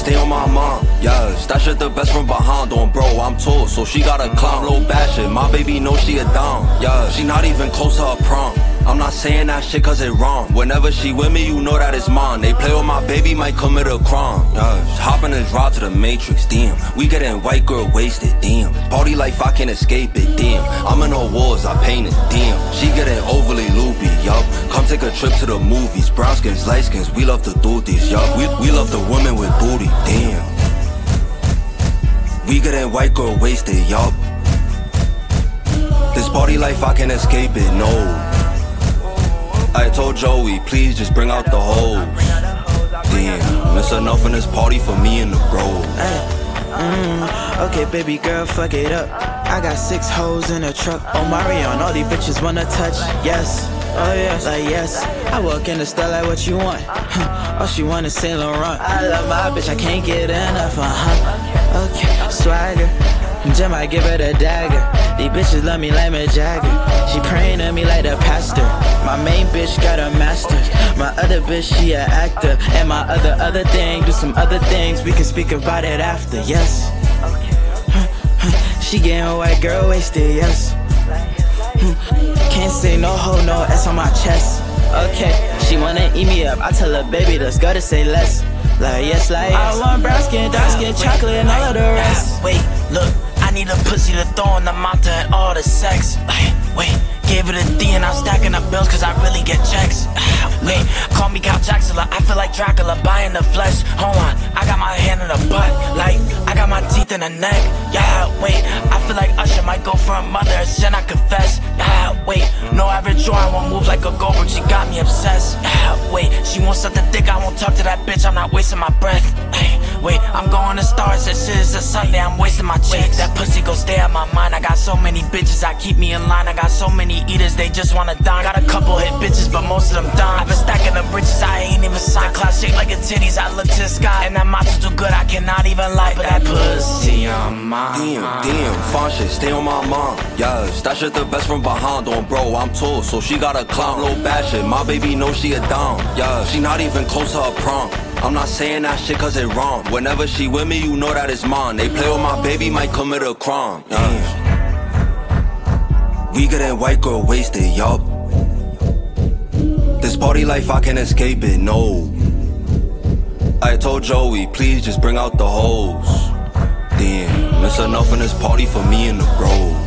stay on my mind. Yes, that shit the best from behind. On bro, I'm told, so she gotta climb. Low bad shit, my baby knows she a dime. Yeah, she not even close to her prom. I'm not saying that shit cause it wrong. Whenever she with me, you know that it's mine. They play with my baby, might commit a crime. Yes, hopping this ride to the Matrix, damn. We getting white girl wasted, damn. Party life, I can't escape it, damn. I'm in her walls, I paint it, damn. She getting overly loopy, yup. Come take a trip to the movies. Brown skins, light skins, we love to do this, yup. We love the women with booty, damn. We getting white girl wasted, yup. This party life, I can't escape it, no. I told Joey, please just bring out the hoes. Damn, it's enough in this party for me and the bros. Okay, baby girl, fuck it up. I got 6 hoes in a truck. Oh, Marion, all these bitches wanna touch. Yes, oh yes, like yes. I walk in the store like what you want. All she want is Saint Laurent. I love my bitch, I can't get enough, Okay, swagger. Jim, I give her the dagger. These bitches love me like Mick Jagger. She praying to me like the pastor. My main bitch got a master's. My other bitch, she a actor. And my other thing, do some other things. We can speak about it after, yes. She getting white girl wasted, yes. Can't say no ho, no S on my chest. Okay, she wanna eat me up. I tell her, baby, let's go to say less. Like yes, like yes. I want brown skin, dark skin, chocolate, and all of the rest. Wait, look, I need a pussy to throw in the mountain and all the sex. Wait, gave it a D and I'm stacking up bills cause I really get checks. Wait, call me Count Jackula, I feel like Dracula buying the flesh. Hold on, I got my hand in the butt, like I got my teeth in the neck. Yeah, wait, I feel like Usher might go for a mother, should I confess? Yeah, wait, no average Joe, I won't move like a Goldberg, she got me obsessed. Yeah, wait, she wants something thick, I won't talk to that bitch, I'm not wasting my breath. Hey, wait, I'm going to stars, that shit is a Sunday, I'm wasting my checks. That pussy gon' stay on my mind, I got so many bitches, I keep me in line, I got so many eaters, they just wanna dine. Got a couple hit bitches, but most of them dime. I've been stacking them riches, I ain't even signed. Cloud shaped like a titties, I look to the sky. And that matcha too good, I cannot even lie. But that pussy on my Damn, fine shit, stay on my mind. Yes, that shit the best from behind. On bro, I'm told, so she gotta climb. Low bad shit, my baby knows she a dime. Yeah, she not even close to her prom. I'm not saying that shit cause it wrong. Whenever she with me, you know that it's mine. They play with my baby, might commit a crime. Yeah. We getting white girl wasted, yup. This party life, I can't escape it, no. I told Joey, please just bring out the hoes. Damn, it's enough in this party for me and the bros.